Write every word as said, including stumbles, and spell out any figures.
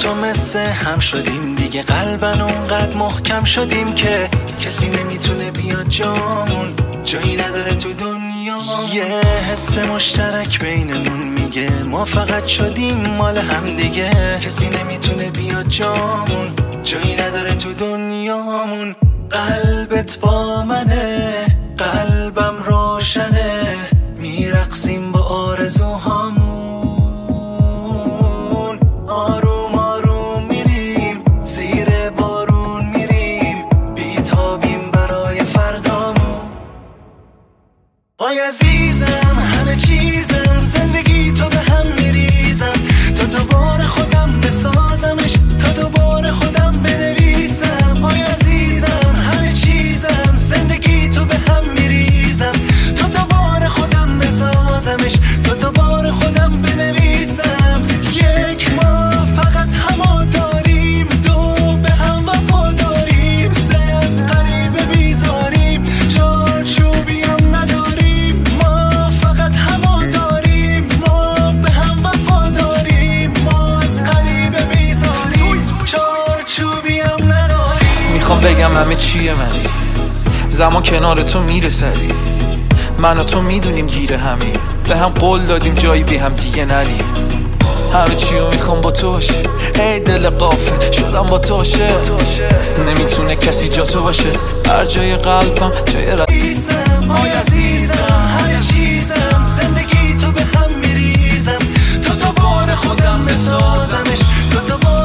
تو مثل هم شدیم دیگه، قلبن اونقدر محکم شدیم که کسی نمیتونه بیاد جامون، جایی نداره تو دنیا. یه حس مشترک بینمون میگه ما فقط شدیم مال هم دیگه، کسی نمیتونه بیاد جامون، جایی نداره تو دنیامون. قلبت با منه، قلبم روشنه، میرقصیم با آرزوهامون. آروم آروم میریم زیر بارون، میریم بیتابیم برای فردامون. آی عزیزم همه چیزم، زندگی تو به هم میریزم، تا دوباره خودم بسازمش، تا دوباره خودم بنویسم. آی عزیزم همه چیزم، زندگی تو به هم میریزم، تا دوباره خودم بسازمش، تا دوباره خودم بنویسم. یک ما فقط همو داریم، دو به هم وفا داریم، سه از قریب بیزاریم، چار چوبی هم نداریم. ما فقط همو داریم، ما به هم وفا داریم، ما از قریب بیزاریم، چار چوبی هم نداریم. میخوام بگم همه چیه منی، زمان کنار تو میره سری، من و تو میدونیم گیره همین، به هم قول دادیم جایی بی هم دیگه نریم. همه چیو میخوام با تو باشه، ای دل قافه شدم با تو باشه، نمیتونه کسی جا تو باشه، هر جای قلبم جای رئیسم. آی عزیزم همه چیزم، زندگی تو به هم میریزم، تا دوباره خودم بسازمش، تا دوباره